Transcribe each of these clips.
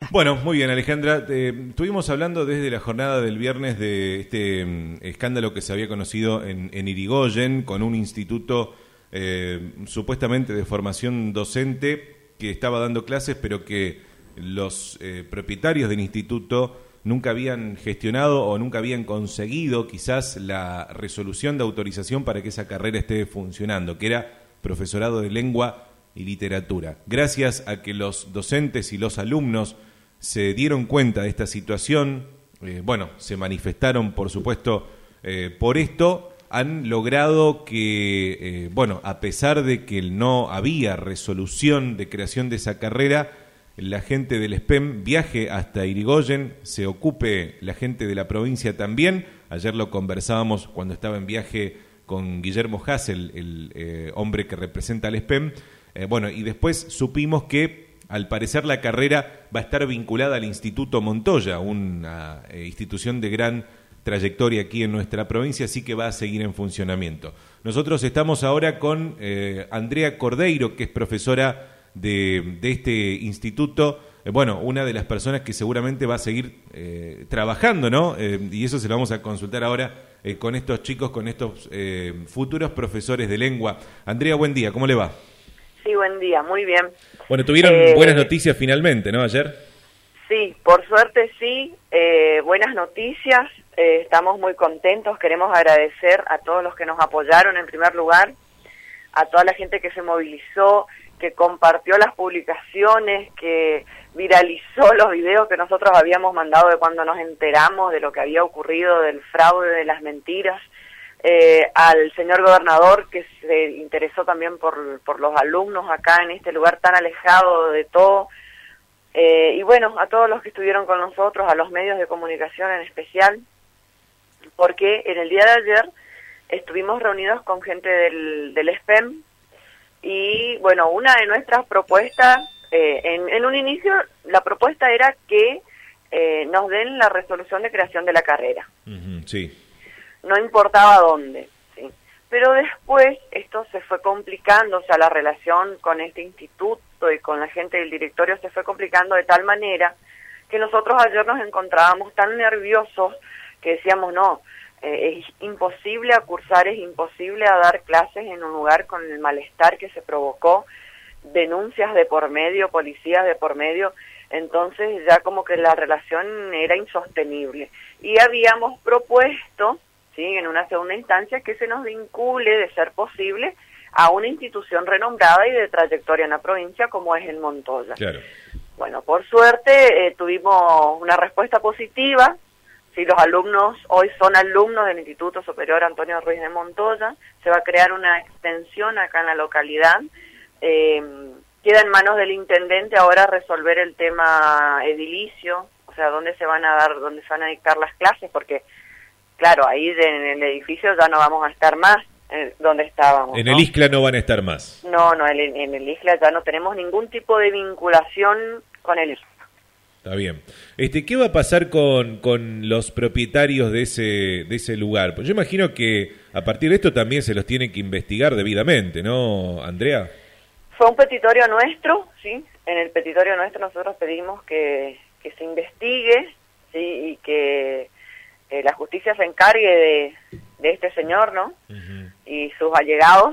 Bueno, muy bien, Alejandra. Estuvimos hablando desde la jornada del viernes de este escándalo que se había conocido en Irigoyen con un instituto supuestamente de formación docente que estaba dando clases, pero que los propietarios del instituto nunca habían gestionado o nunca habían conseguido quizás la resolución de autorización para que esa carrera esté funcionando, que era profesorado de lengua y literatura. Gracias a que los docentes y los alumnos se dieron cuenta de esta situación, se manifestaron, por supuesto, por esto, han logrado que, a pesar de que no había resolución de creación de esa carrera, la gente del SPEM viaje hasta Irigoyen, se ocupe la gente de la provincia también. Ayer lo conversábamos cuando estaba en viaje con Guillermo Hassel, el hombre que representa al SPEM. Y después supimos que al parecer la carrera va a estar vinculada al Instituto Montoya, una institución de gran trayectoria aquí en nuestra provincia, así que va a seguir en funcionamiento. Nosotros estamos ahora con Andrea Cordeiro, que es profesora de este instituto, una de las personas que seguramente va a seguir trabajando, ¿no? Y eso se lo vamos a consultar ahora con estos chicos, con estos futuros profesores de lengua. Andrea, buen día, ¿cómo le va? Sí, buen día, muy bien. Bueno, tuvieron buenas noticias finalmente, ¿no? Ayer. Sí, por suerte sí, buenas noticias, estamos muy contentos, queremos agradecer a todos los que nos apoyaron en primer lugar, a toda la gente que se movilizó, que compartió las publicaciones, que viralizó los videos que nosotros habíamos mandado de cuando nos enteramos de lo que había ocurrido, del fraude, de las mentiras, al señor gobernador que se interesó también por los alumnos acá en este lugar tan alejado de todo, a todos los que estuvieron con nosotros, a los medios de comunicación en especial, porque en el día de ayer estuvimos reunidos con gente del SPEM y una de nuestras propuestas, en un inicio la propuesta era que nos den la resolución de creación de la carrera. Sí. No importaba dónde, ¿sí? Pero después esto se fue complicando, o sea, la relación con este instituto y con la gente del directorio se fue complicando de tal manera que nosotros ayer nos encontrábamos tan nerviosos que decíamos, no, es imposible a cursar, es imposible a dar clases en un lugar con el malestar que se provocó, denuncias de por medio, policías de por medio, entonces ya como que la relación era insostenible. Y habíamos propuesto, ¿sí?, en una segunda instancia, que se nos vincule, de ser posible, a una institución renombrada y de trayectoria en la provincia como es el Montoya. Claro. Bueno, por suerte tuvimos una respuesta positiva. Si los alumnos hoy son alumnos del Instituto Superior Antonio Ruiz de Montoya, se va a crear una extensión acá en la localidad. Queda en manos del intendente ahora resolver el tema edilicio, o sea, dónde se van a dictar las clases, porque claro, ahí en el edificio ya no vamos a estar más donde estábamos. En el ISCLA no van a estar más. No, en el ISCLA ya no tenemos ningún tipo de vinculación con el ISCLA. Está bien. ¿Qué va a pasar con los propietarios de ese lugar? Pues yo imagino que a partir de esto también se los tiene que investigar debidamente, ¿no, Andrea? Fue un petitorio nuestro, ¿sí? En el petitorio nuestro nosotros pedimos que se investigue, ¿sí? Y que la justicia se encargue de este señor, ¿no? Y sus allegados.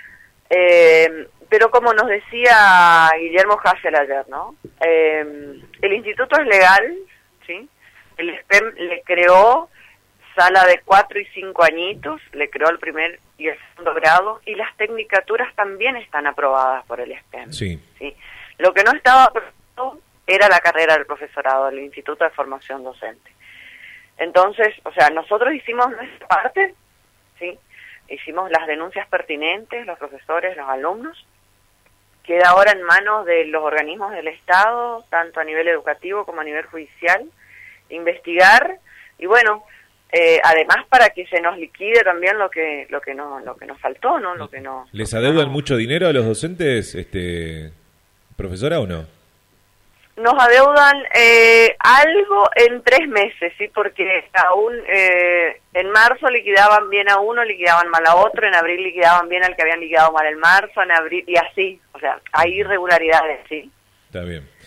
Pero como nos decía Guillermo Hassel ayer, ¿no? El instituto es legal, ¿sí? El SPEM le creó sala de 4 y 5 añitos, le creó el primer y el segundo grado, y las tecnicaturas también están aprobadas por el SPEM. Sí. ¿Sí? Lo que no estaba aprobado era la carrera del profesorado, el Instituto de Formación Docente. Entonces, o sea, nosotros hicimos nuestra parte, ¿sí? Hicimos las denuncias pertinentes, los profesores, los alumnos. Queda ahora en manos de los organismos del Estado, tanto a nivel educativo como a nivel judicial, investigar y además para que se nos liquide también lo que nos faltó, ¿no? Lo que no. ¿Les adeudan mucho dinero a los docentes, profesora, o no? Nos adeudan algo en 3 meses, sí, porque aún en marzo liquidaban bien a uno, liquidaban mal a otro, en abril liquidaban bien al que habían liquidado mal en marzo, en abril, y así, o sea, hay irregularidades, sí. Está bien.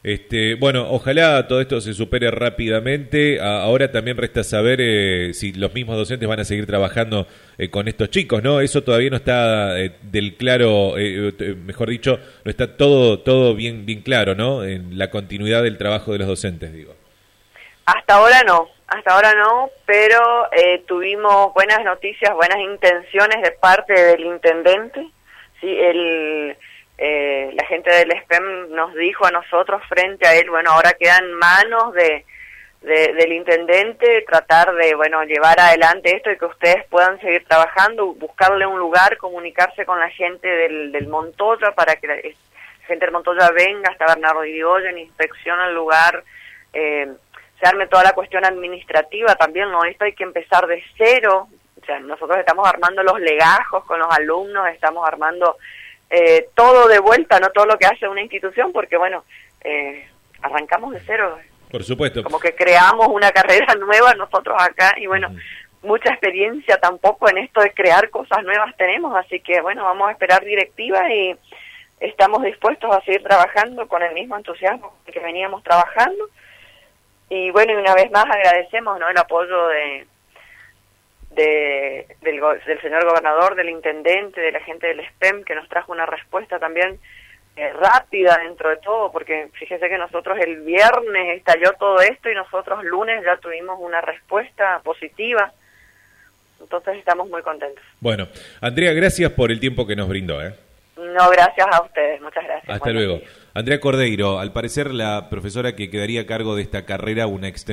Bueno, ojalá todo esto se supere rápidamente. Ahora también resta saber si los mismos docentes van a seguir trabajando con estos chicos, ¿no? Eso todavía no está del claro, mejor dicho, no está todo bien claro, ¿no? En la continuidad del trabajo de los docentes, digo. Hasta ahora no, pero tuvimos buenas noticias, buenas intenciones de parte del intendente, ¿sí? La gente del SPEM nos dijo a nosotros frente a él, bueno, ahora queda en manos del intendente tratar de, bueno, llevar adelante esto y que ustedes puedan seguir trabajando, buscarle un lugar, comunicarse con la gente del Montoya para que la gente del Montoya venga hasta Bernardo Irigoyen, inspeccione el lugar, se arme toda la cuestión administrativa también, ¿no? Esto hay que empezar de cero, o sea, nosotros estamos armando los legajos con los alumnos, estamos armando todo de vuelta, no todo lo que hace una institución, porque bueno, arrancamos de cero. Por supuesto. Como que creamos una carrera nueva nosotros acá y bueno, mucha experiencia tampoco en esto de crear cosas nuevas tenemos, así que bueno, vamos a esperar directiva y estamos dispuestos a seguir trabajando con el mismo entusiasmo que veníamos trabajando. Y bueno, y una vez más agradecemos, ¿no?, el apoyo del señor gobernador, del intendente, de la gente del SPEM, que nos trajo una respuesta también rápida dentro de todo, porque fíjese que nosotros el viernes estalló todo esto y nosotros lunes ya tuvimos una respuesta positiva, entonces estamos muy contentos. Bueno, Andrea, gracias por el tiempo que nos brindó. No, gracias a ustedes, muchas gracias. Hasta luego. Andrea Cordeiro, al parecer la profesora que quedaría a cargo de esta carrera, una extensión